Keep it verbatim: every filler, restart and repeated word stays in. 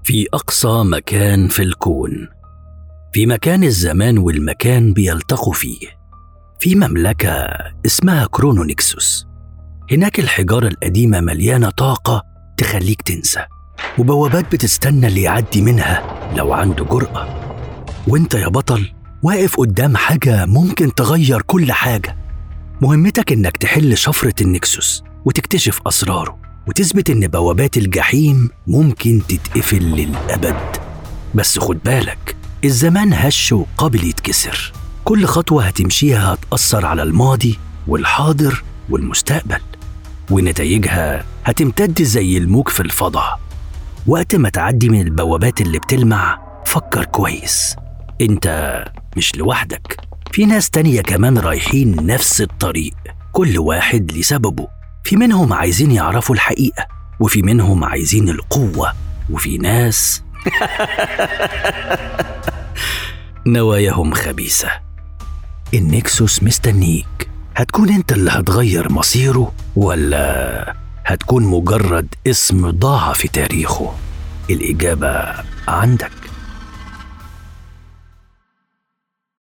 في أقصى مكان في الكون، في مكان الزمان والمكان بيلتقوا فيه، في مملكة اسمها كرونونيكسوس. هناك الحجارة القديمة مليانة طاقة تخليك تنسى، وبوابات بتستنى اللي يعدي منها لو عنده جرأة. وانت يا بطل واقف قدام حاجة ممكن تغير كل حاجة. مهمتك انك تحل شفرة النكسوس وتكتشف أسراره، وتثبت ان بوابات الجحيم ممكن تتقفل للأبد. بس خد بالك، الزمان هش وقابل يتكسر. كل خطوة هتمشيها هتأثر على الماضي والحاضر والمستقبل، ونتائجها هتمتد زي الموج في الفضاء. وقت ما تعدي من البوابات اللي بتلمع، فكر كويس، انت مش لوحدك، في ناس تانية كمان رايحين نفس الطريق، كل واحد لسببه. في منهم عايزين يعرفوا الحقيقة، وفي منهم عايزين القوة، وفي ناس نواياهم خبيثة. النكسوس مستنيك، هتكون انت اللي هتغير مصيره ولا هتكون مجرد اسم ضاع في تاريخه؟ الإجابة عندك.